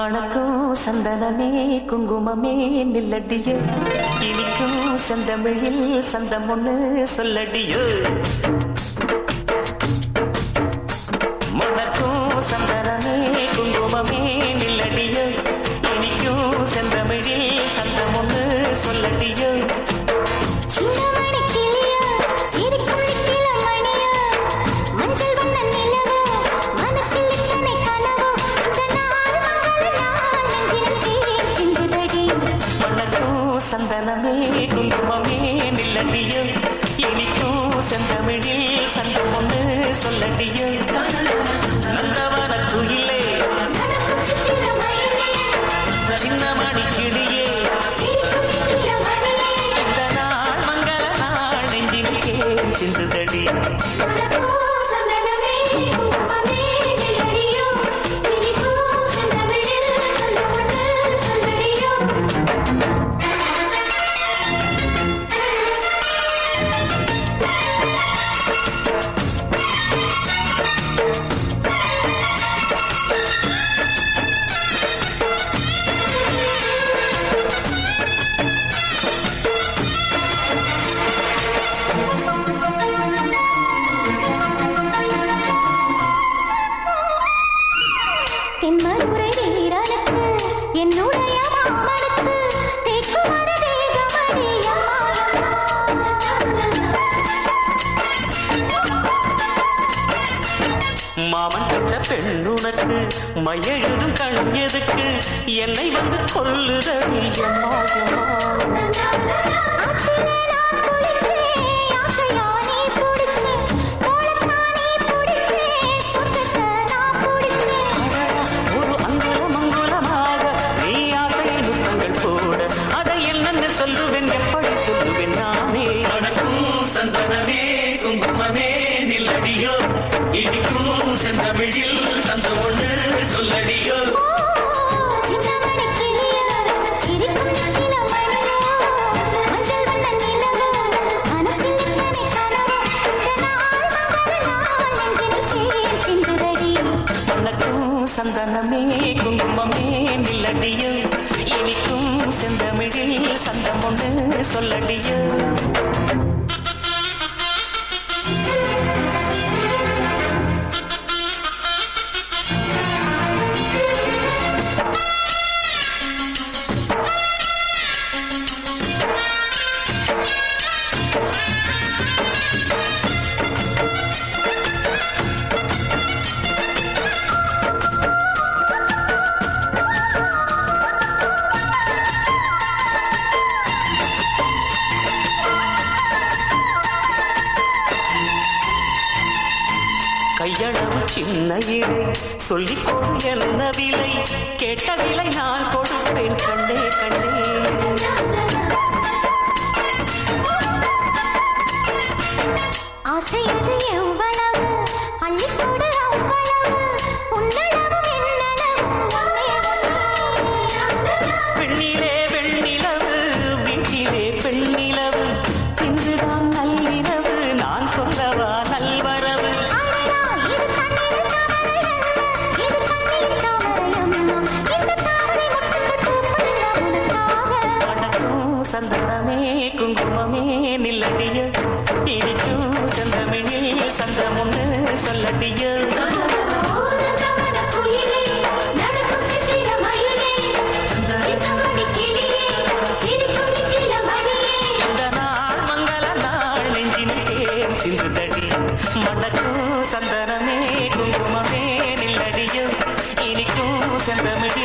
மணக்கும் சந்தனமே குங்குமமே நில்லடியோ, இனிக்கும் செந்தமிழில் சந்தம் ஒண்ணு சொல்லடியோ. மணக்கும் சந்தனமே குங்குமமே நில்லடியோ, இனிக்கும் செந்தமிழில் சந்தம் ஒண்ணு சொல்லடியோ. சந்தனமே குங்குமமே நில்லடியோ, இனிக்கும் செந்தமிழில் சந்தம் ஒண்ணு சொல்லடியோ. நந்தவன குயிலே சின்ன மணி கிளியே, இந்த நாள் மங்கள நாள் நெஞ்சினிலே சிந்துதடி. மாமன் கட்ட பெண்ணுனக்கு மையெழுதும் கண் எதுக்கு என்னை வந்து கொல்லுதடி ஒரு அங்குலம் அங்குலமாக நீ ஆசையை நுட்பங்கள் போட அதை என்னென்ன சொல்லுவேன் எப்படி சொல்லுவேன் நானே. அடக்கும் சந்தனமே குங்குமமே நில்லடியோ, இனிக்கும் செந்தமிழில் சந்தம் ஒண்ணு சொல்லடியோ. மணக்கும் சந்தனமே குங்குமமே நில்லடியோ, இனிக்கும் செந்தமிழில் சந்தம் ஒண்ணு சொல்லடியோ. கையளவு சின்ன இலை சொல்லிக் கொடு என்ன விலை, கேட்ட விலை நான் கொடுப்பேன் கண்ணே கண்ணே. ஆசையது எவ்வளவு அள்ளிக்கொடு அவ்வளவு, உன்னளவு பெண்ணிலே வெண்ணிலவு வீட்டிலே பெண்ணிலவு, இன்றுதான் நள்ளிரவு நான் சொல்லவா நல்வரவு. சந்தனமே குங்குமமே நில்லடியோ, இனிக்கும் செந்தமிழில் சந்தம் ஒண்ணு சொல்லடியோ. இந்த நாள் மங்கள நாள் நெஞ்சினிலே சிந்துதடி. மணக்கும் சந்தனமே குங்குமமே நில்லடியோ, இனிக்கும் செந்தமிழில்